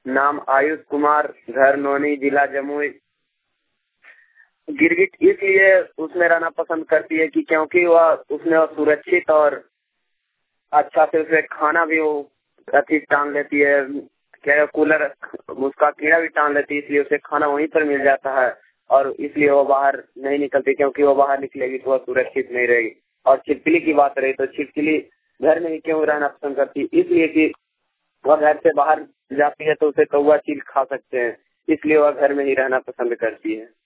नाम आयुष कुमार, घर नोनी, जिला जमुई। गिरगिट इसलिए उसमें रहना पसंद करती है कि क्योंकि उसमें सुरक्षित और अच्छा से उसे खाना भी वो अति टांग लेती है, क्या कूलर उसका कीड़ा भी टांग लेती है, इसलिए उसे खाना वहीं पर मिल जाता है और इसलिए वो बाहर नहीं निकलती, क्योंकि वो बाहर निकलेगी तो वह सुरक्षित नहीं रहेगी। और छिपकली की बात रही तो छिपकली घर में ही क्यों रहना पसंद करती है, इसलिए कि वह घर से बाहर जाती है तो उसे कौवा चील खा सकते हैं, इसलिए वह घर में ही रहना पसंद करती है।